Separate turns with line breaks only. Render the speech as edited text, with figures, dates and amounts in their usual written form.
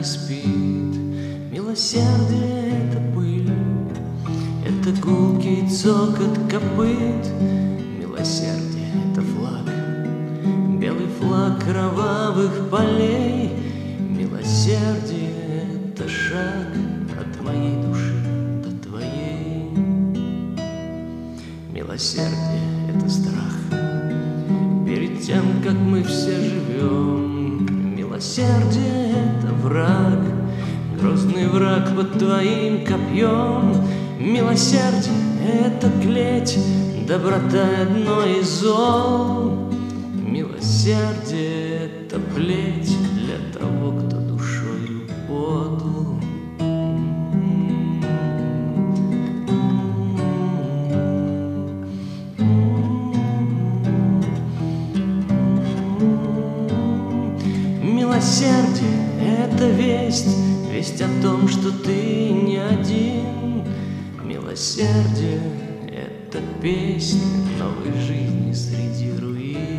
спит. Милосердие — это пыль, это гулкий цокот копыт. Милосердие — это флаг, белый флаг кровавых полей. Милосердие — это шаг от моей души до твоей. Милосердие — это страх перед тем, как мы все живем. Милосердие — это враг, грозный враг под твоим копьем. Милосердие — это клеть, доброта — одно из зол. Милосердие — это плеть для того, кто душою подл. Милосердие — это весть, весть о том, что ты не один. Милосердие — это песня новой жизни среди руин.